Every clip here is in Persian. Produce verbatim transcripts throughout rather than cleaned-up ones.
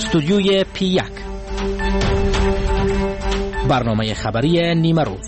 استودیوی پی یک، برنامه خبری نیمه روز.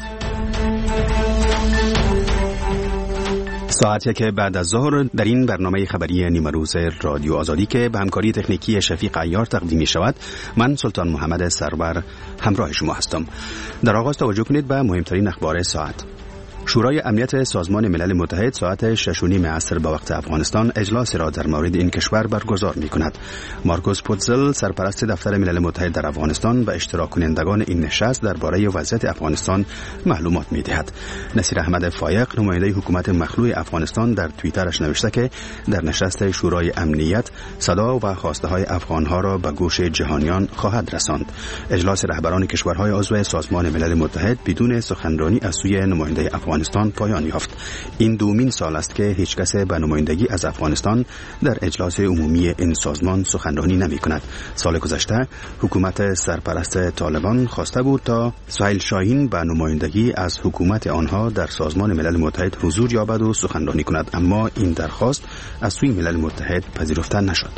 ساعتی که بعد از ظهر در این برنامه خبری نیمه روز رادیو آزادی که به همکاری تکنیکی شفیق عیار تقدیم می شود، من سلطان محمد سرور همراه شما هستم. در آغاز توجه کنید به مهمترین اخبار ساعت. شورای امنیت سازمان ملل متحد ساعت شش و نیم عصر به وقت افغانستان اجلاس را در مورد این کشور برگزار می کند. مارکوس پوتزل، سرپرست دفتر ملل متحد در افغانستان و اشتراک کنندگان این نشست درباره وضعیت افغانستان معلومات می دهد. نصیر احمد فایق، نماینده حکومت مخلوع افغانستان، در توییترش نوشته که در نشست شورای امنیت صدا و خواسته های افغان ها را به گوش جهانیان خواهد رساند. اجلاس رهبران کشورهای عضو سازمان ملل متحد بدون سخنرانی از سوی نماینده افغانستان پایان یافت. این دومین سال است که هیچ کس به نمایندگی از افغانستان در اجلاس عمومی این سازمان سخنرانی نمی کند. سال گذشته حکومت سرپرست طالبان خواسته بود تا سهیل شاهین به نمایندگی از حکومت آنها در سازمان ملل متحد حضور یابد و سخنرانی کند، اما این درخواست از سوی ملل متحد پذیرفته نشد.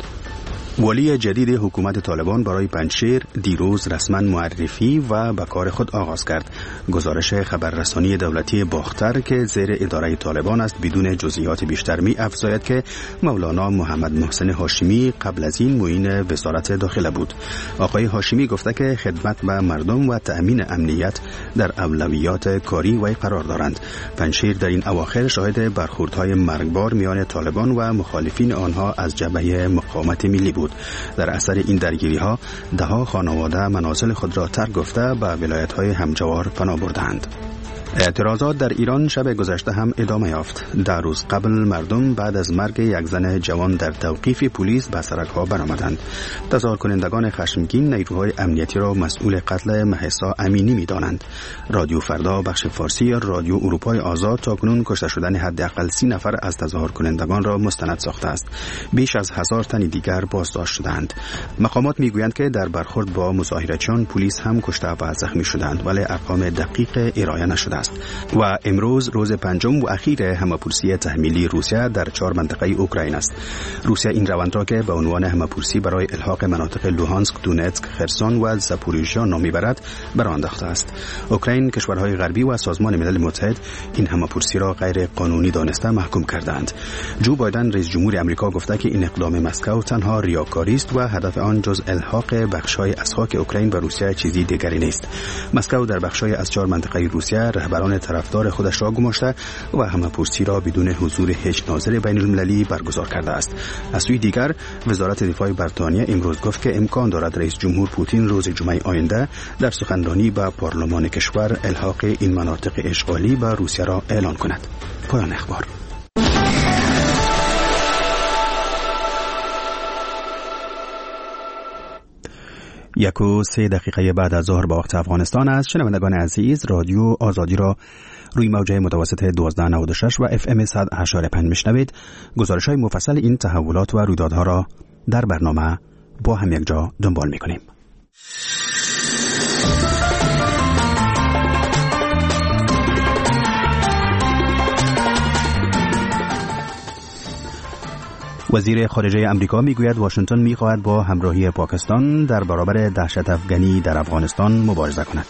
ولی جدید حکومت طالبان برای پنجشیر دیروز رسما معرفی و به کار خود آغاز کرد. گزارش خبررسانی دولتی باختر که زیر اداره طالبان است بدون جزئیات بیشتر می افزاید که مولانا محمد محسن هاشمی قبل از این معین وزارت داخله بود. آقای هاشمی گفته که خدمت به مردم و تأمین امنیت در اولویات کاری وی قرار دارند. پنجشیر در این اواخر شاهد برخوردهای مرگبار میان طالبان و مخالفین آنها از جبهه مقاومت ملی بود. در اثر این درگیری ها ده ها خانواده منازل خود را ترک گفته به ولایت های همجوار پناه بردند. اعتراضات در ایران شب گذشته هم ادامه یافت. در روز قبل مردم بعد از مرگ یک زن جوان در توقیف پلیس به سرک‌ها برآمدند. تظاهر کنندگان خشمگین نیروهای امنیتی را مسئول قتل مهسا امینی می‌دانند. رادیو فردا بخش فارسی یا رادیو اروپای آزاد تاکنون کشته شدن حداقل سی نفر از تظاهر کنندگان را مستند ساخته است. بیش از هزار تن دیگر بازداشت شدند. مقامات می‌گویند که در برخورد با مظاهرچیان پلیس هم کشته و زخمی شدند، ولی ارقام دقیق ارائه نشده است. و امروز روز پنجم و اخیر همه‌پرسی تحمیلی روسیه در چهار منطقه اوکراین است. روسیه این روند را که به عنوان همه‌پرسی برای الحاق مناطق لوهانسک، دونتسک، خرسون و زاپوریژیا نام میبرد برآن انداخته است. اوکراین، کشورهای غربی و سازمان ملل متحد این همه‌پرسی را غیر قانونی دانسته محکوم کردند. جو بایدن رئیس جمهور آمریکا گفته که این اقدام مسکو تنها ریاکاری است و هدف آن جز الحاق بخش‌های از خاک اوکراین به روسیه چیزی دیگری نیست. مسکو در بخش‌های از چهار منطقه روسیه رهبران طرفدار خودش را گماشته و همه‌پرسی را بدون حضور هیچ ناظر بین المللی برگزار کرده است. از سوی دیگر وزارت دفاع بریتانیا امروز گفت که امکان دارد رئیس جمهور پوتین روز جمعه آینده در سخنرانی به پارلمان کشور الحاق این مناطق اشغالی به روسیه را اعلان کند. پایان اخبار. یک و سه دقیقه بعد از ظهر به وقت افغانستان است. شنوندگان عزیز، رادیو آزادی را روی موجه متوسط دوازده نود و شش و اف ام صد و هشت و پنج میشنوید. گزارش های مفصل این تحولات و رویدادها را در برنامه با هم یک جا دنبال میکنیم. وزیر خارجه امریکا میگوید واشنگتن میخواهد با همراهی پاکستان در برابر دهشت افغانی در افغانستان مبارزه کند.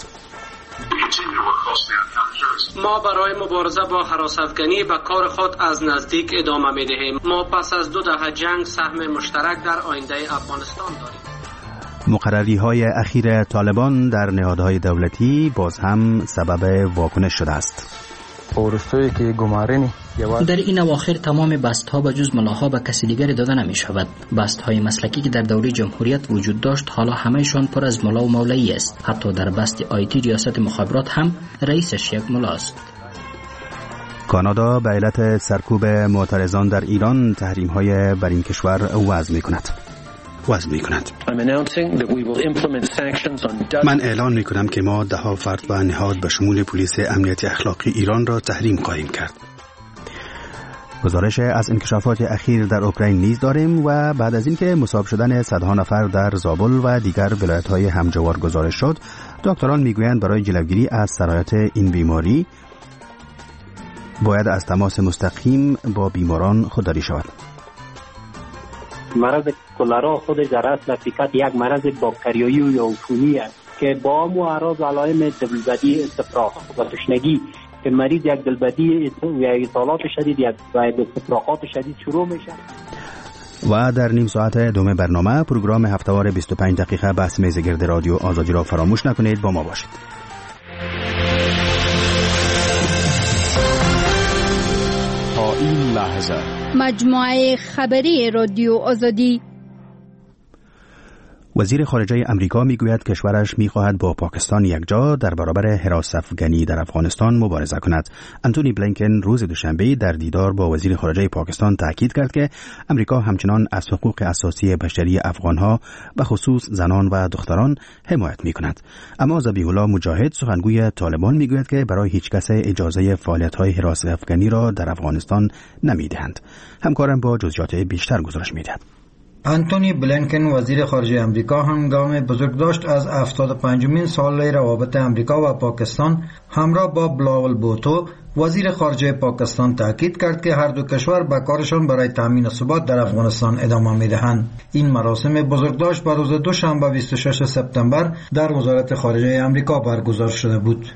ما برای مبارزه با هراس افغانی به کار خود از نزدیک ادامه میدهیم. ما پس از دو دهه جنگ سهم مشترک در آینده افغانستان داریم. مقرری های اخیر طالبان در نهادهای دولتی باز هم سبب واکنش شده است. در این اواخر تمام بست ها به جز ملاها به کسی دیگری داده نمی شود. بست های مسلکی که در دوره جمهوریت وجود داشت حالا همهشان پر از ملا و مولایی است. حتی در بست آیتی ریاست مخابرات هم رئیسش یک ملا است. کانادا به علت سرکوب معترضان در ایران تحریم های بر این کشور وضع می کند. وضع می کند. من اعلان می کنم که ما ده ها فرد و نهاد به شمول پلیس امنیت اخلاقی ایران را تحریم خواهیم کرد. گزارش از انکشافات اخیر در اوکراین نیز داریم و بعد از اینکه مصاب شدن صدها نفر در زابل و دیگر ولایت‌های همجوار گزارش شد، دکتران میگویند برای جلوگیری از سرایت این بیماری باید از تماس مستقیم با بیماران خودداری شود. مرض کلرا خودش در اصل حقیقت یک مرض باکتریایی یا عفونی است که با همو اعراض و علائم دلبدی، استفراغ و تشنگی که مریض یک دلبدی یا اصالات شدید یا استفراغات شدید شروع میشه. و در نیم ساعت دوم برنامه پروگرام هفته‌وار بیست و پنج دقیقه بحث میز گرد رادیو آزادی را فراموش نکنید، با ما باشید. تا این لحظه مجموعه خبری رادیو آزادی. وزیر خارجه امریکا میگوید کشورش میخواهد با پاکستان یکجا در برابر حراس افغانی در افغانستان مبارزه کند. انتونی بلینکن روز دوشنبه در دیدار با وزیر خارجه پاکستان تاکید کرد که امریکا همچنان از حقوق اساسی بشری افغانها و خصوص زنان و دختران حمایت میکند. اما ذبیح الله مجاهد سخنگوی طالبان میگوید که برای هیچ کس اجازه فعالیت‌های حراس افغانی را در افغانستان نمیدهند. همکارم با جزئیات بیشتر گزارش میدهد. انتونی بلینکن وزیر خارجه امریکا هنگام بزرگداشت از هفتاد و پنجمین سال روابط امریکا و پاکستان همراه با بلاول بوتو وزیر خارجه پاکستان تاکید کرد که هر دو کشور به کارشان برای تامین ثبات در افغانستان ادامه می‌دهند. این مراسم بزرگداشت به روز دوشنبه بیست و ششم سپتامبر در وزارت خارجه امریکا برگزار شده بود.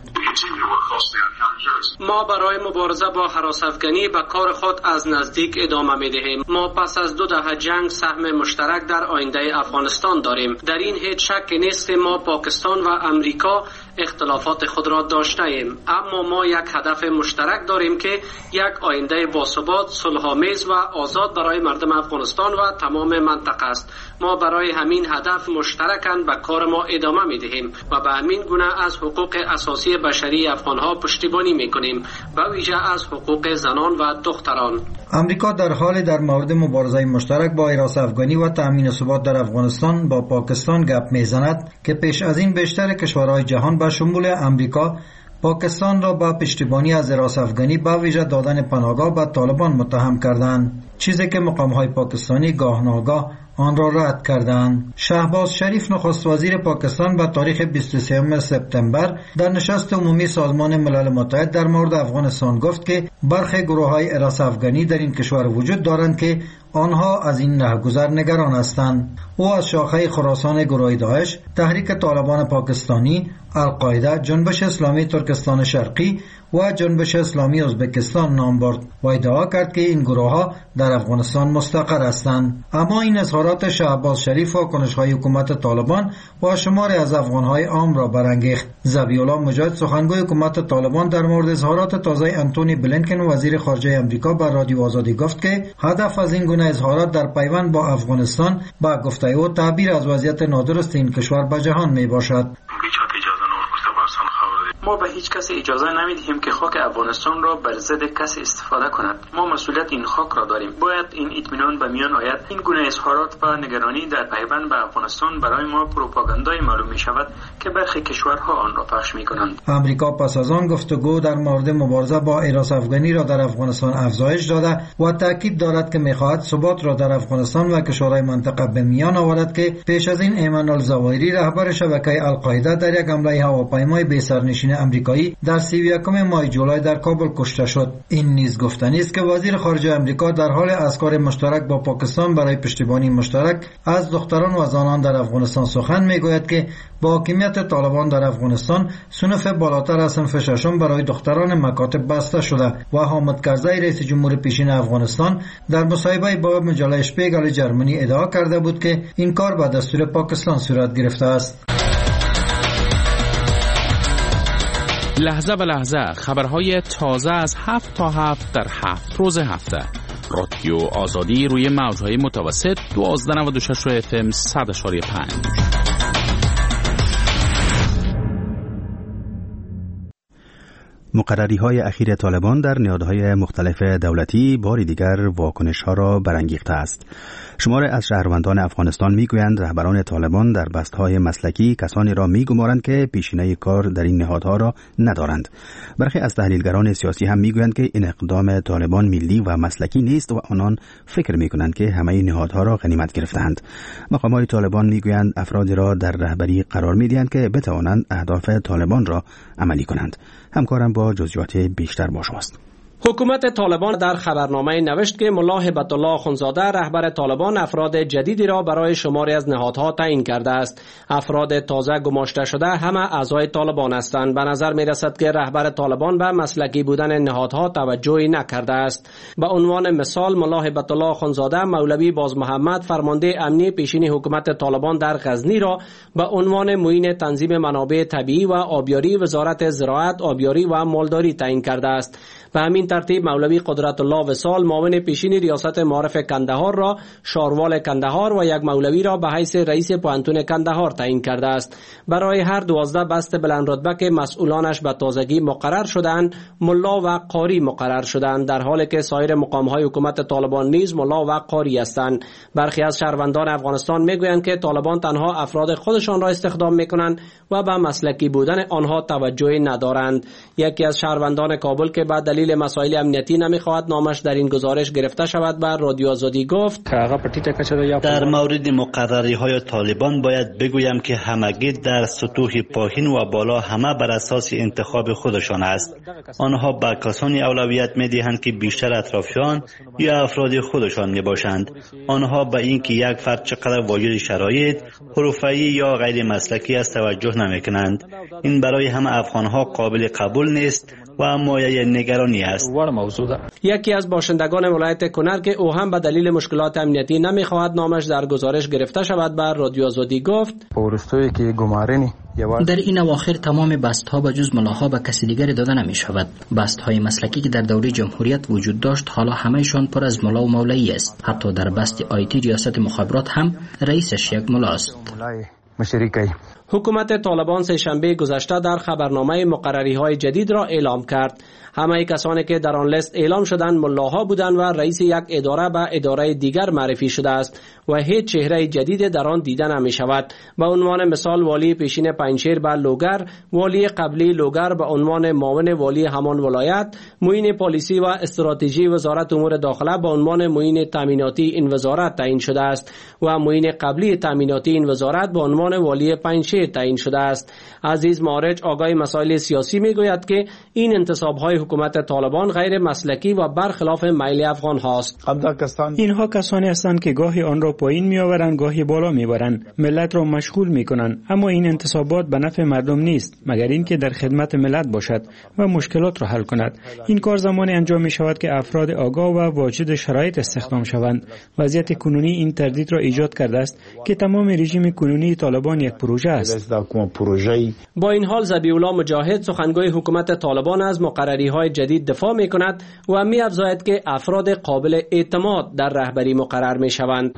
ما برای مبارزه با هراس افغانی به کار خود از نزدیک ادامه می‌دهیم. ما پس از دو دهه جنگ سهم مشترک در آینده افغانستان داریم. در این هیچ شکی نیست. ما پاکستان و امریکا اختلافات خود را داشته ایم، اما ما یک هدف مشترک داریم که یک آینده باثبات، صلح‌آمیز و آزاد برای مردم افغانستان و تمام منطقه است. ما برای همین هدف مشترکاً به کار ما ادامه می‌دهیم و به همین گونه از حقوق اساسی بشری افغان‌ها پشتیبانی می‌کنیم، به ویژه از حقوق زنان و دختران. امریکا در حال در مورد مبارزه مشترک با حراس افغانی و تامین ثبات در افغانستان با پاکستان گپ می‌زند که پیش از این بیشتر کشورهای جهان به شمول امریکا پاکستان را با پشتیبانی از حراس افغانی با ویژه دادن پناهگاه به طالبان متهم کردند، چیزی که مقام‌های پاکستانی گاه ناگاه آن را رد کردند. شهباز شریف نخست وزیر پاکستان به تاریخ بیست و سوم سپتامبر در نشست عمومی سازمان ملل متحد در مورد افغانستان گفت که برخی گروه‌های حراس افغانی در این کشور وجود دارند که آنها از این رهگذر نگران هستند. او از شاخه خراسان گروه داعش، تحریک طالبان پاکستانی، القاعده، جنبش اسلامی ترکستان شرقی و جنبش اسلامی ازبکستان نام برد و ادعا کرد که این گروه‌ها در افغانستان مستقر هستند. اما این اظهارات شهباز شریف و کنش‌های حکومت طالبان و شماری از افغان‌های عام را برانگیخت. ذبیح الله مجاهد سخنگوی حکومت طالبان در مورد اظهارات تازه انتونی بلینکن وزیر خارجه امریکا بر رادیو آزادی گفت که هدف از این گونه اظهارات در پیوند با افغانستان با گفته او تعبیر از وضعیت نادرست این کشور به جهان می باشد. ما به هیچ کس اجازه نمیدهیم که خاک افغانستان را بر ضد کسی استفاده کند. ما مسئولیت این خاک را داریم. باید این اطمینان به میان آید. این گونه اظهارات و نگرانی در پیوند به افغانستان برای ما پروپاگاندای معلوم می شود که برخی کشورها آن را پخش می کنند. امریکا پس از آن گفتگو در مورد مبارزه با حراس افغانی را در افغانستان افزایش داده و تاکید دارد که می‌خواهد ثبات را در افغانستان و کشورهای منطقه به میان آورد که پیش از این ایمن الظواهری رهبر شبکه القاعده در یک حمله هواپیمای بی سرنشین امریکایی در سی و یکم ماه جولای در کابل کشته شد. این نیز گفتنی است که وزیر خارجه امریکا در حال از کار مشترک با پاکستان برای پشتیبانی مشترک از دختران و زنان در افغانستان سخن میگوید که با حاکمیت طالبان در افغانستان صنف بالاتر از صنف ششم برای دختران مکاتب بسته شده و حامد کرزی رئیس جمهور پیشین افغانستان در مصاحبه با مجله شپیگل جرمنی ادعا کرده بود که این کار به دستور پاکستان صورت گرفته است. لحظه به لحظه خبرهای تازه از هفت تا هفت در هفت روز هفته. رادیو آزادی روی موجهای متوسط دوازده و نود و شش اف ام صد اشاری پنج. مقرری‌های اخیر طالبان در نهادهای مختلف دولتی باری دیگر واکنش‌ها را برانگیخته است. شمار از شهروندان افغانستان می‌گویند رهبران طالبان در بست‌های مسلکی کسانی را می‌گمارند که پیشینه کار در این نهادها را ندارند. برخی از تحلیلگران سیاسی هم می‌گویند که این اقدام طالبان ملی و مسلکی نیست و آنان فکر می‌کنند که همه نهادها را غنیمت گرفتند. مقامات طالبان می‌گویند افرادی را در رهبری قرار می‌دهند که بتوانند اهداف طالبان را عملی کنند. همکارم با جزئیات بیشتر با شماست. حکومت طالبان در خبرنامه نوشت که ملا هبت الله اخوندزاده رهبر طالبان افراد جدیدی را برای شماری از نهادها تعیین کرده است. افراد تازه گماشته شده همه اعضای طالبان هستند. به نظر می رسد که رهبر طالبان به مسلکی بودن نهادها توجهی نکرده است. به عنوان مثال ملا هبت الله اخوندزاده مولوی باز محمد فرمانده امنی پیشین حکومت طالبان در غزنی را به عنوان معین تنظیم منابع طبیعی و آبیاری وزارت زراعت، آبیاری و مالداری تعیین کرده است. به همین ترتیب مولوی قدرت الله وصال معاون پیشین ریاست معارف کندهار را شاروال کندهار و یک مولوی را به حیث رئیس پوهنتون کندهار تعیین کرده است. برای هر دوازده بست بلند رتبه که مسئولانش به تازگی مقرر شدند ملا و قاری مقرر شدند، در حالی که سایر مقامهای حکومت طالبان نیز ملا و قاری هستند. برخی از شهروندان افغانستان میگویند که طالبان تنها افراد خودشان را استخدام میکنند و به مسلکی بودن آنها توجهی ندارند. یکی از شهروندان کابل که بعد دلیل مسائل امنیتی نمیخواهد نامش در این گزارش گرفته شود بر رادیو آزادی گفت: در مورد مقرری های طالبان باید بگویم که همگی در سطوح پایین و بالا همه بر اساس انتخاب خودشان است. آنها به کسانی اولویت میدهند که بیشتر اطرافیان یا افراد خودشان میباشند. آنها به اینکه یک فرد چقدر واجد شرایط حرفه‌ای یا غیر مسلکی است توجه نمیکنند. این برای همه افغانها قابل قبول نیست و مایه نگرانی است. یکی از باشندگان ولایت کنر که او هم به دلیل مشکلات امنیتی نمیخواهد نامش در گزارش گرفته شود بر رادیو آزادی گفت: در این اواخر تمام بست ها به جز ملاها به کسی دیگری داده نمی شود. بست های مسلکی که در دوره جمهوریت وجود داشت حالا همهشان پر از ملا و مولایی است. حتی در بست آیتی ریاست مخابرات هم رئیسش یک ملا است. حکومت طالبان سه شنبه گذشته در خبرنامه مقرری های جدید را اعلام کرد. همه کسانی که در آن لیست اعلام شدند ملاها بودند و رئیس یک اداره به اداره دیگر معرفی شده است و هیچ چهره جدید در آن دیده نمی شود. به عنوان مثال والی پیشین پنجشیر به لوگر، والی قبلی لوگر به عنوان معاون والی همان ولایت، معین پلیسی و استراتژی وزارت امور داخله به عنوان معین تامیناتی این وزارت تعیین شده است و معین قبلی تامیناتی این وزارت به عنوان والی پنجشیر تعیین شده است. عزیز مارج آگاه مسائل سیاسی میگوید که این انتصاب‌های حکومت طالبان غیر مسلکی و برخلاف میل افغان هاست. اینها کسانی هستند که گاهی آن را پایین میآورند گاهی بالا میبرند، ملت را مشغول میکنند، اما این انتصابات به نفع مردم نیست مگر اینکه در خدمت ملت باشد و مشکلات را حل کند. این کار زمانی انجام می شود که افراد آگاه و واجد شرایط استخدام شوند. وضعیت کنونی این تردید را ایجاد کرده است که تمام رژیم کنونی طالبان یک پروژه است. با این حال ذبیح الله مجاهد سخنگوی حکومت طالبان از مقرری های جدید دفاع می کند و می افزاید که افراد قابل اعتماد در رهبری مقرر می شوند.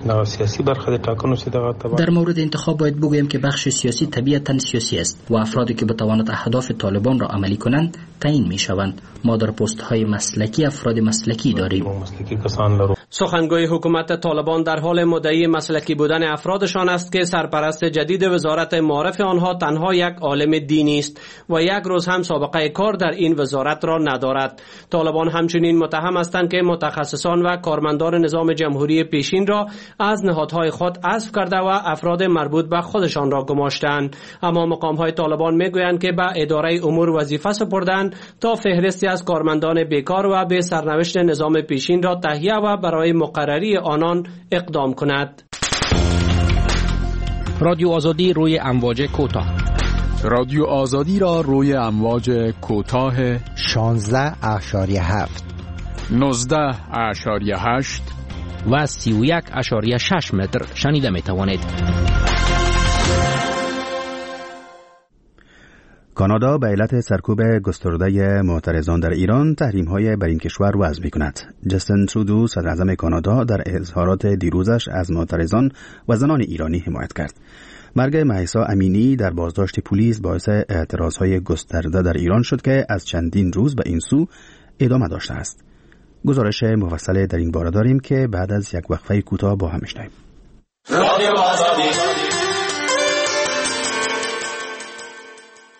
در مورد انتخاب باید بگویم که بخش سیاسی طبیعتاً سیاسی است و افرادی که بتواند اهداف طالبان را عملی کنند تعیین می شوند. ما در پست های مسلکی افراد مسلکی داریم. سخنگوی حکومت طالبان در حال مدعی مسلکی بودن افرادشان است که سرپرست جدید وزارت معارف آنها تنها یک عالم دینی است و یک روز هم سابقه کار در این وزارت را ندارد. طالبان همچنین متهم هستند که متخصصان و کارمندان نظام جمهوری پیشین را از نهادهای خود حذف کرده و افراد مربوط به خودشان را گماشتند. اما مقامهای طالبان میگویند که به اداره امور وظیفه سپردند تا فهرستی از کارمندان بیکار و به سرنوشت نظام پیشین را تهیه و برای مقرری آنان اقدام کند. رادیو آزادی روی امواج کوتاه. رادیو آزادی را روی امواج کوتاه شانزده اشاریه هفت نوزده اشاریه هشت و سی و یک اشاریه شش متر شنیده می توانید. کانادا به علت سرکوب گسترده معترضان در ایران تحریم‌های بر این کشور وضع می‌کند. جستین ترودو صدراعظم کانادا در اظهارات دیروزش از معترضان و زنان ایرانی حمایت کرد. مرگ مهسا امینی در بازداشت پلیس باعث اعتراضهای گسترده در ایران شد که از چندین روز به این سو ادامه داشته است. گزارش مفصل در این باره داریم که بعد از یک وقفه کوتاه با هم میشنویم.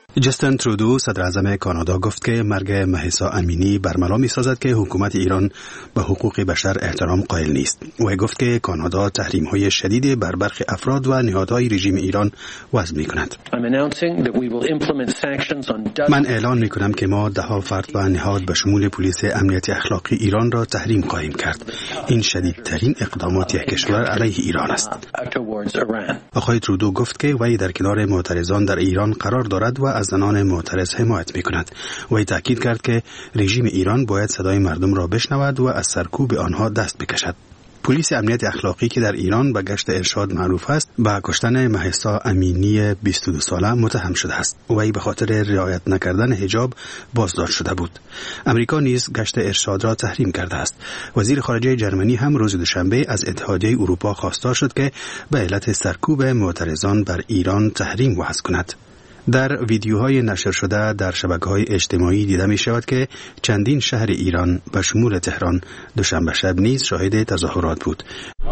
جستن ترودو صدر اعظم کانادا گفت که مرگ مهسا امینی برملا می‌سازد که حکومت ایران به حقوق بشر احترام قائل نیست. او گفت که کانادا تحریم‌های شدید بر برخی افراد و نهادهای رژیم ایران وضع می‌کند. من اعلان می‌کنم که ما ده ها فرد و نهاد به شمول پلیس امنیت اخلاقی ایران را تحریم خواهیم کرد. این شدیدترین اقدامات یک کشور علیه ایران است. آقای ترودو گفت که وی در کنار معترضان در ایران قرار دارد و از زنان معترض حمایت می‌کند. وی تاکید کرد که رژیم ایران باید صدای مردم را بشنود و از سرکوب آنها دست بکشد. پلیس امنیت اخلاقی که در ایران به گشت ارشاد معروف است، به کشتن مهسا امینی بیست و دو ساله متهم شده است. وی به خاطر رعایت نکردن حجاب بازداشت شده بود. امریکا نیز گشت ارشاد را تحریم کرده است. وزیر خارجه جرمنی هم روز دوشنبه از اتحادیه اروپا خواستار شد که به علت سرکوب معترضان بر ایران تحریم وضع کند. در ویدیوهای نشر شده در شبکه‌های اجتماعی دیده می شود که چندین شهر ایران به شمول تهران دوشنبه شب نیز شاهد تظاهرات بود.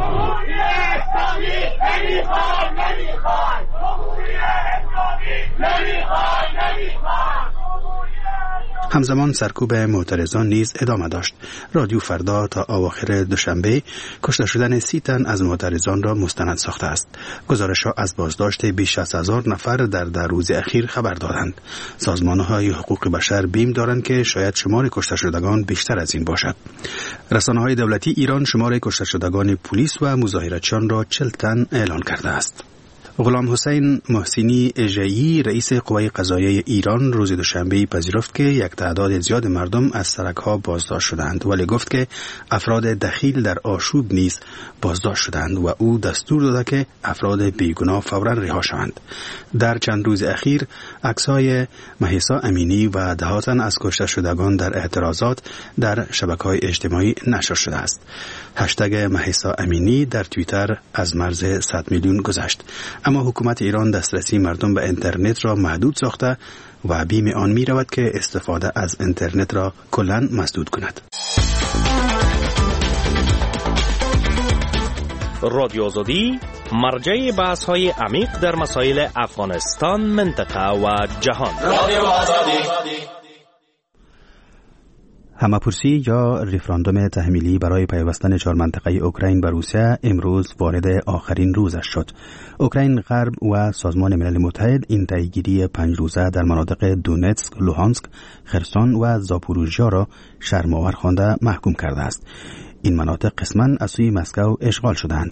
همزمان سرکوب معترضان نیز ادامه داشت. رادیو فردا تا اواخر دوشنبه کشته شدن سی تن از معترضان را مستند ساخته است. گزارش‌ها از بازداشت بیش از هزار نفر در ده روز اخیر خبر دادند. سازمان‌های حقوق بشر بیم دارند که شاید شمار کشته شدگان بیشتر از این باشد. رسانه‌های دولتی ایران شمار کشته شدگان پلیس و مظاهراتچیان را چهل تن اعلان کرده است. غلام حسین محسنی اژه‌ای رئیس قوه قضاییه ایران روز دوشنبه پذیرفت که یک تعداد زیاد مردم از سرک‌ها بازداشت شدند، ولی گفت که افراد دخیل در آشوب نیز بازداشت شدند و او دستور داده که افراد بیگناه فوراً رها شوند. در چند روز اخیر عکس‌های مهسا امینی و ده تن از کشته شدگان در اعتراضات در شبکه‌های اجتماعی نشر شده است. هشتگ مهسا امینی در توییتر از مرز صد میلیون گذشت. اما حکومت ایران دسترسی مردم به اینترنت را محدود ساخته و بیم آن می رود که استفاده از اینترنت را کلاً مسدود کند. رادیو آزادی مرجع بحث های عمیق در مسائل افغانستان، منطقه و جهان. رادیو آزادی. همه‌پرسی یا ریفراندوم تحمیلی برای پیوستن چهار منطقه اوکراین به روسیه امروز وارد آخرین روزش شد. اوکراین غرب و سازمان ملل متحد این تاییدگیری پنج روزه در مناطق دونتسک، لوهانسک، خرسون و زاپوروژیا را شرم‌آور خوانده محکوم کرده است. این مناطق قسماً از سوی مسکو اشغال شدند.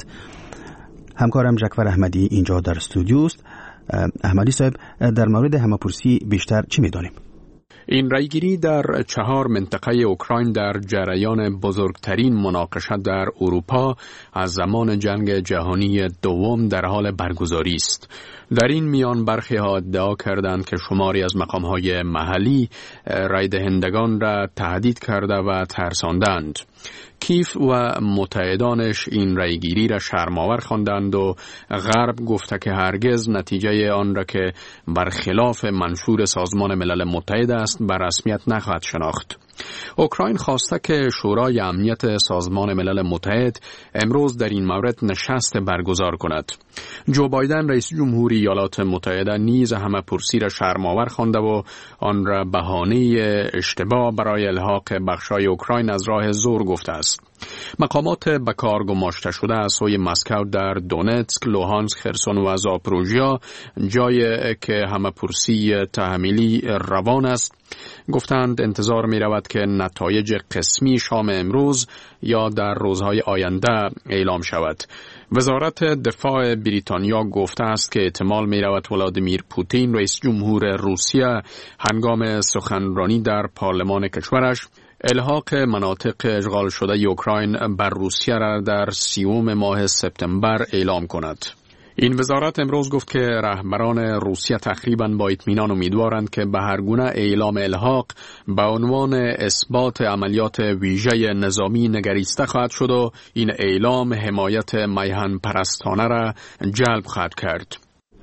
همکارم جعفر احمدی اینجا در استودیو است. احمدی صاحب، در مورد همه‌پرسی بیشتر چی می‌دانیم؟ این رایگیری در چهار منطقه اوکراین در جریان بزرگترین مناقشه در اروپا از زمان جنگ جهانی دوم در حال برگزاری است. در این میان برخی ها ادعا کردند که شماری از مقام‌های محلی رای دهندگان را تهدید کرده و ترساندند. کیف و متحدانش این رایگیری را شرم‌آور خواندند و غرب گفته که هرگز نتیجه آن را که برخلاف منشور سازمان ملل متحد است بر رسمیت نخواهد شناخت. اوکراین خواسته که شورای امنیت سازمان ملل متحد امروز در این مورد نشست برگزار کند. جو بایدن رئیس جمهوری ایالات متحده نیز همه‌پرسی را شرم‌آور خوانده و آن را بهانه اشتباه برای الحاق بخش‌های اوکراین از راه زور گفته است. مقامات به کار گماشته شده از سوی مسکو در دونتسک، لوهانسک، خرسون و زاپوروژیا، جایی که همه‌پرسی تحمیلی روان است، گفتند انتظار می رود که نتایج قسمی شام امروز یا در روزهای آینده اعلام شود. وزارت دفاع بریتانیا گفته است که احتمال می رود ولادیمیر پوتین رئیس جمهور روسیه هنگام سخنرانی در پارلمان کشورش الحاق مناطق اشغال شده اوکراین بر روسیه را در سیوم ماه سپتامبر اعلام کند. این وزارت امروز گفت که رهبران روسیه تقریباً با اطمینان امیدوارند که به هر گونه اعلام الحاق به عنوان اثبات عملیات ویژه نظامی نگریسته خواهد شد و این اعلام حمایت میهن پرستانه را جلب خواهد کرد.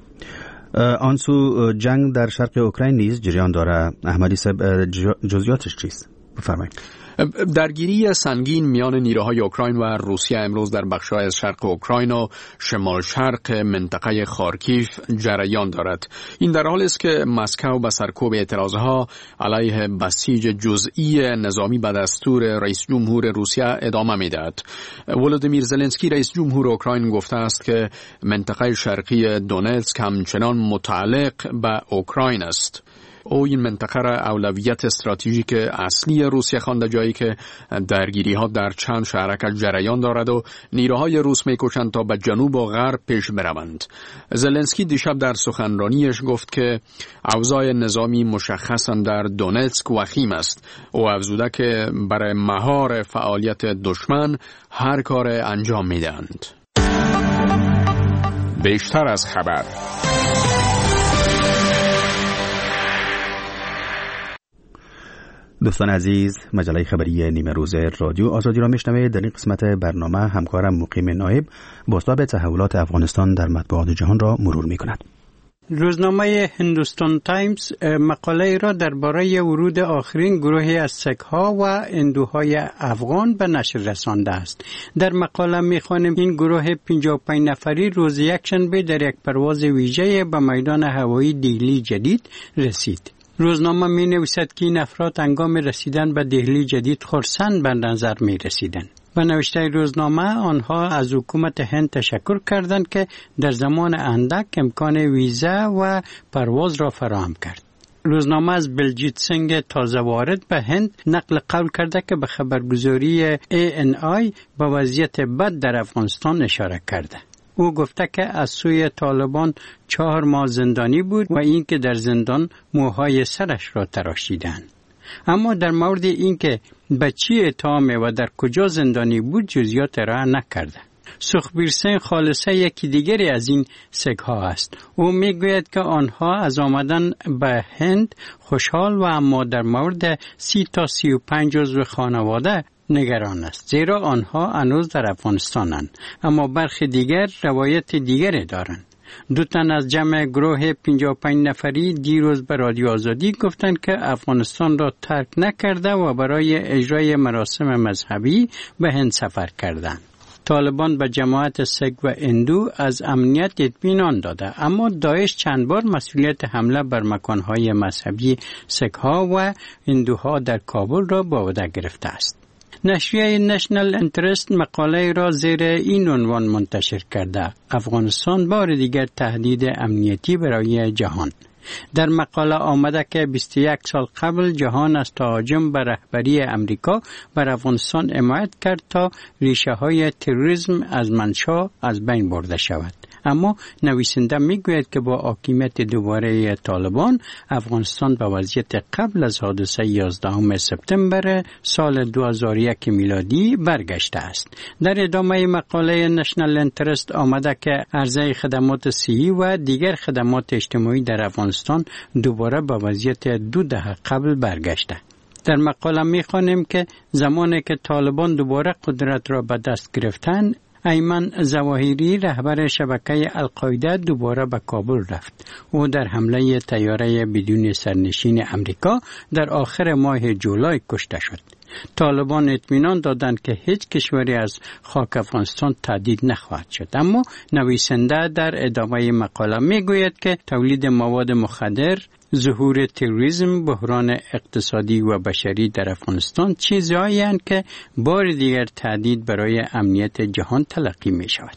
آنسو جنگ در شرق اوکراین نیز جریان داره. احمدی صاحب، جزئیاتش چیست؟ بفرمایید. درگیری سنگین میان نیروهای اوکراین و روسیه امروز در بخش‌های از شرق اوکراین و شمال شرق منطقه خارکیف جریان دارد. این در حالی است که مسکو به سرکوب اعتراضها علیه بسیج جزئی نظامی به دستور رئیس جمهور روسیه ادامه می‌دهد. ولودیمیر زلنسکی رئیس جمهور اوکراین گفته است که منطقه شرقی دونتسک همچنان متعلق به اوکراین است. او این منطقه را اولویت استراتژیک اصلی روسیه خوانده، جایی که درگیری ها در چند شهرک جریان دارد و نیروهای روس می‌کوشند تا به جنوب و غرب پیش بروند. زلنسکی دیشب در سخنرانیش گفت که اوضاع نظامی مشخصا در دونتسک وخیم است. او افزوده که برای مهار فعالیت دشمن هر کار انجام میدهند. بیشتر از خبر. دوستان عزیز، مجله خبری نیمه روز رادیو آزادی را میشنوید. در این قسمت برنامه همکارم مقیم نایب بازتاب تحولات افغانستان در مطبوعات جهان را مرور میکند. روزنامه هندوستان تایمز مقاله را درباره ورود آخرین گروهی از سک‌ها و هندوهای افغان به نشر رسانده است. در مقاله می‌خوانیم این گروه پنجاه و پنج نفری روز یکشنبه در یک پرواز ویژه به میدان هوایی دهلی جدید رسید. روزنامه می نویسد که این افراد هنگام رسیدن به دهلی جدید خرسند به نظر می رسیدند. به نوشته روزنامه آنها از حکومت هند تشکر کردند که در زمان اندک امکان ویزا و پرواز را فراهم کرد. روزنامه از بلجیت سنگ تازه وارد به هند نقل قول کرده که به خبرگزاری ای ان آی به وضعیت بد در افغانستان اشاره کرده. او گفته که از سوی طالبان چهار ماه زندانی بود و اینکه در زندان موهای سرش را تراشیدند. اما در مورد اینکه به چی اتهامه و در کجا زندانی بود جزئیات ارائه نکرده. سخبیر سنگ خالصه یکی دیگری از این سگ‌ها است. او میگوید که آنها از آمدن به هند خوشحال و اما در مورد سی تا سی و پنج عضو خانواده نگران است، زیرا آنها هنوز در افغانستانند، اما برخی دیگر روایت دیگری دارند. دو تن از جمع گروه پنجاه و پنج نفری دیروز به رادیو آزادی گفتند که افغانستان را ترک نکرده و برای اجرای مراسم مذهبی به هند سفر کردند. طالبان به جماعت سگ و هندو از امنیت اطمینان داده، اما داعش چند بار مسئولیت حمله بر مکانهای مذهبی سگ‌ها و هندوها در کابل را به عهده گرفته است. نشریه نشنل انترست مقاله را زیر این عنوان منتشر کرده: افغانستان بار دیگر تهدید امنیتی برای جهان. در مقاله آمده که بیست و یک سال قبل جهان از تهاجم بر رهبری امریکا بر افغانستان حمایت کرد تا ریشه های تروریسم از منشأ از بین برده شود. اما نویسنده میگوید که با حاکمیت دوباره طالبان افغانستان به وضعیت قبل از حادثه یازدهم سپتامبر سال دو هزار و یک میلادی برگشته است. در ادامه مقاله نشنل انترست آمده که عرضه خدمات صحی و دیگر خدمات اجتماعی در افغانستان دوباره به وضعیت دو دهه قبل برگشته. در مقاله میخوانیم که زمانی که طالبان دوباره قدرت را به دست گرفتند، ایمن ظواهری رهبر شبکه القاعده دوباره به کابل رفت. او در حمله طیاره بدون سرنشین امریکا در آخر ماه جولای کشته شد. طالبان اطمینان دادند که هیچ کشوری از خاک افغانستان تهدید نخواهد شد، اما نویسنده در ادامه مقاله میگوید که تولید مواد مخدر، ظهور تروریسم، بحران اقتصادی و بشری در افغانستان چیزهایی هستند که بار دیگر تهدید برای امنیت جهان تلقی می شود.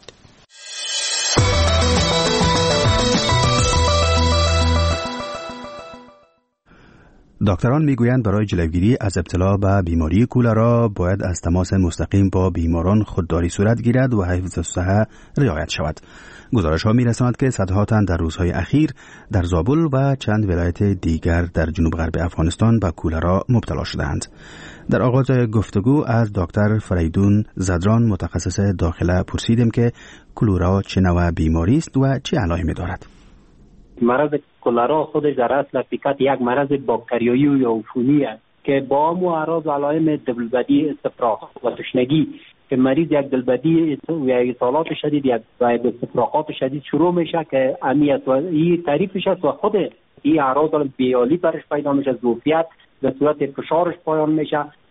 دکتران میگویند برای جلوگیری از ابتلا به بیماری کولرا باید از تماس مستقیم با بیماران خودداری صورت گیرد و حفظ صحه رعایت شود. گزارش ها می رساند که صدها تن در روزهای اخیر در زابل و چند ولایت دیگر در جنوب غرب افغانستان به کولرا مبتلا شدند. در آغاز گفتگو از دکتر فریدون زدران متخصص داخله پرسیدیم که کولرا چه نوع بیماری است و چه علائمی دارد. مرض کولرا خودش در اصل حقیقت یک مرض باکتریایی یا عفونی است که با همو اعراض و علائم دلبدی، استفراغ و تشنگی که مریض یک دلبدی و اسهالات شدید یک و استفراغات شدید شروع میشه که امیت و این تعریفش است و خود این اعراض بیالی برش پیدا میشه، ظرفیت به صورت فشارش پایان میشه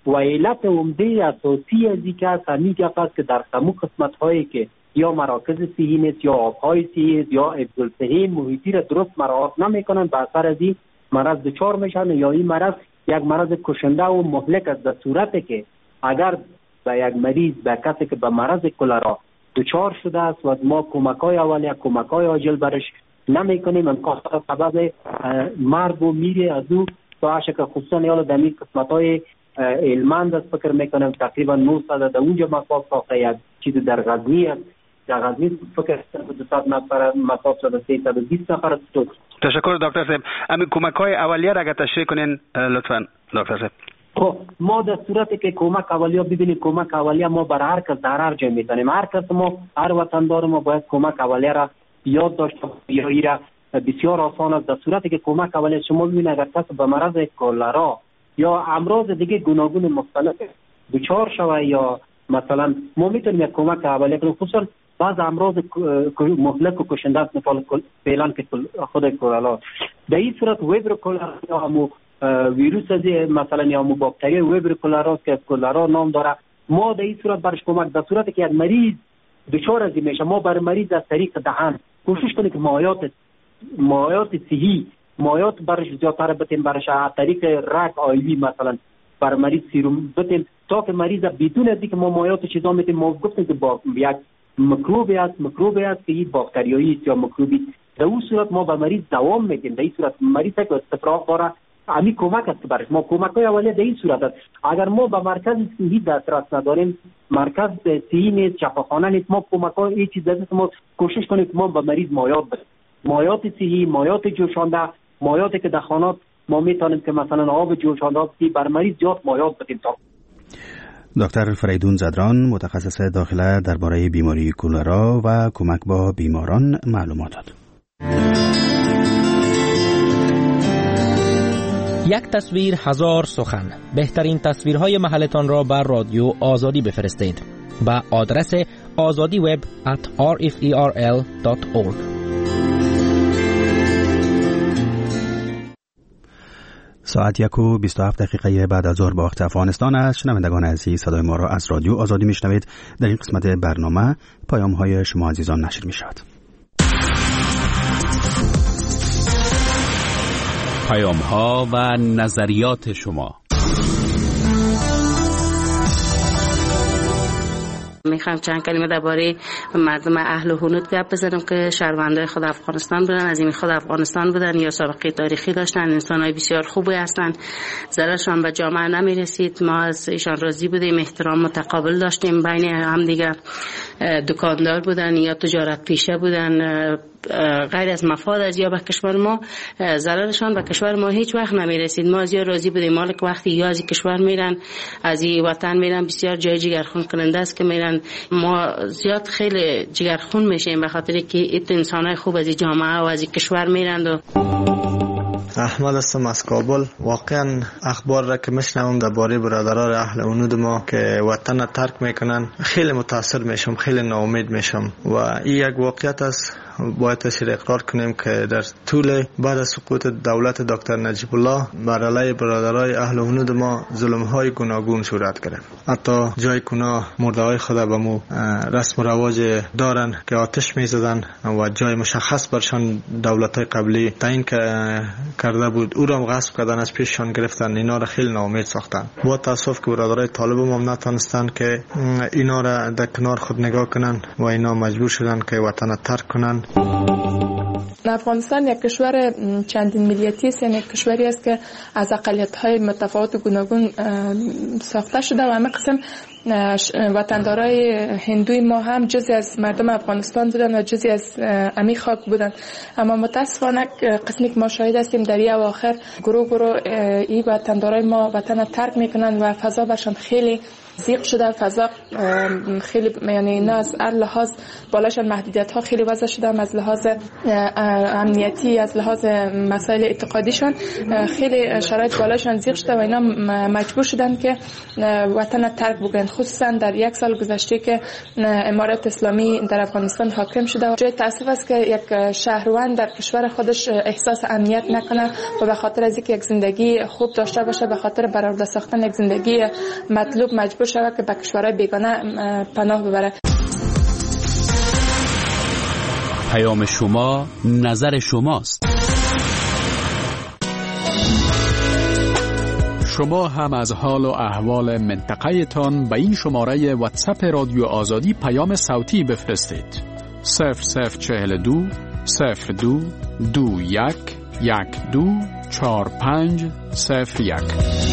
و علت عمده اساسی از این که است همین است که در تمام قسمت هایی که یا مراکز صحی نیست یا آبهای صحی است یا حفظ صحی محیطی را درست مراعات نمیکنند، به اثر از این مرض دچار میشن یا این مرض یک مرض کشنده و مهلک است، در صورتی که اگر به یک مریض به کسی که به مرض کلرا دچار شده است و ما کمک‌های اولیه کمک‌های عاجل برش نمی‌کنیم، امکان سبب مرگ و میره از او تا که خصوصا یا در این قسمت‌های علمند است فکر میکنم تقریبا نهصد در اونجا مساف ساخته یک چیز در غزنی است، در غزنی فکر دویست نفر مساف شده سیصد و بیست نفر. تشکر دکتر صاحب. همین کمک‌های اولیه را اگه تشریح کنین لطفاً دکتر صاحب. خب ما در صورتی که کمک اولیه ببینیم، کمک اولیه ما بر هر کس در هر جای میتونیم، هر کس ما هر وطندار ما باید کمک اولیه را یاد داشته یا ایرا بسیار آسان است. در صورتی که کمک اولیه شما ببینید اگر کس به مرض کلرا یا امراض دیگه گوناگون مختلف دچار شوه یا مثلا ما میتونیم یک کمک اولیه کنیم، خصوصا بعض امراض مهلک و کشنده است مثل فعلا که خود کلرا. در این صورت وبر کلرا یا همو ویروس از مثلا یا همو باکتری وبر کلرا که کلرا نام داره، ما در این صورت برش کمک در صورتی که یک مریض دچار از این میشه، ما بر مریض از طریق دهان کوشش کنیم که مایات مایات صحی مایات برش زیادتر بتیم، برش از طریق رگ آیوی مثلا بر مریض سیروم بتیم تا که مریض بدون از اینکه ما مایات چیزا میتیم ما گفتیم که با یک میکروبی است میکروبی است که این باکتریایی است یا میکروبی، در اون صورت ما به مریض دوام میدیم. در این صورت مریض که استفراغ داره همین کمک است که برش ما کمک های اولیه در این صورت است. اگر ما به مرکز صحی دسترس نداریم، مرکز صحی نیست، شفاخانه نیست، ما کمک های این چیز است ما کوشش کنیم که ما به مریض مایات بدیم، مایات صحی، مایات جوشانده، مایاتی که در خانات ما میتونیم که مثلا آب جوشانده بدیم بر مریض زیاد مایات بدیم. تا دکتر فریدون زدران متخصص داخله درباره بیماری کولرا و کمک با بیماران معلومات داد. یک تصویر هزار سخن. بهترین تصویرهای محلتان را بر رادیو آزادی بفرستید با آدرس آزادی وب ات آر اف ای آر ال دات اورگ. ساعت یک و بیست و هفت دقیقه بعد از ظهر با وقت افغانستان است. شنوندگان عزیز صدای ما را از رادیو آزادی میشنوید. در این قسمت برنامه پیام های شما عزیزان نشر می شود. پیام ها و نظریات شما. میخوام چند کلمه درباره مردم اهل هنود گپ بزنم که شهروندای خود افغانستان بودن، از این خود افغانستان بودن یا سابقه تاریخی داشتن، انسانای بسیار خوبی هستند، ضررشان به جامعه نمیرسید. ما از ایشان راضی بودیم، احترام متقابل داشتیم بین هم دیگه. دکاندار بودن یا تجارت پیشه بودن، غیر از مفاد از یا به کشور ما، ضررشان به کشور ما هیچ وقت نمیرسید. ما از یا راضی بودیم. مالک وقتی یا از کشور میرن، از این وطن میرن، بسیار جای جگرخون کننده است که میرن. ما زیاد خیلی جگرخون میشیم به خاطر که ایت انسانای خوب از جامعه و از کشور میرن. و احمد هستم از کابل. واقعا اخبار را که میشنوم درباره برادران اهل هنود ما که وطن ترک میکنن خیلی متاثر میشم، خیلی ناامید میشم و این یک واقعیت است. باید تشریح اقرار کنیم که در طول بعد از سقوط دولت دکتر نجیب الله بر علیه برادرای اهل هنود ما ظلم‌های گوناگون صورت گرفت. حتی جای گناه مرده‌های خود به مو رسم و رواج دارن که آتش می‌زدن و جای مشخص برشان دولت‌های قبلی تعیین کرده بود او را غصب کردن، از پیششان گرفتن، اینا را خیلی ناامید ساختن. با تاسف که برادرای طالب ما نتونستن که اینا را در کنار خود نگاه کنن و اینا مجبور شدن که وطن ترک کنن. افغانستان یک کشور چندین ملیتی است، یعنی کشوری است که از اقلیت‌های متفاوت و گوناگون ساخته شده و همه قسم وطندارای هندوی ما هم جزی از مردم افغانستان بودن و جزی از امی خاک بودن. اما متاسفانه قسمی که ما شاهد هستیم در این اواخر گروه گروه این وطندارای ما وطن ترک میکنن و فضا برشان خیلی زیق شده، فضا خیلی یعنی نه از هر لحاظ بالاشان محدودیت ها خیلی وضع شده، از لحاظ امنیتی، از لحاظ مسائل اعتقادیشان خیلی شرایط بالاشان زیق شده و اینا مجبور شدن که وطن ترک بکنن، خصوصا در یک سال گذشته که امارت اسلامی در افغانستان حاکم شده. جای تاسف است که یک شهروند در کشور خودش احساس امنیت نکنه و به خاطر از اینکه یک زندگی خوب داشته باشه، به خاطر برآورده ساختن یک زندگی مطلوب مجبور شود که به کشورهای بیگانه پناه ببره. پیام شما، نظر شماست. شما هم از حال و احوال منطقه تان به این شماره واتساپ رادیو آزادی پیام صوتی بفرستید. صفر صفر چهل دو صفر دو دو یک یک دو چهار پنج صفر یک.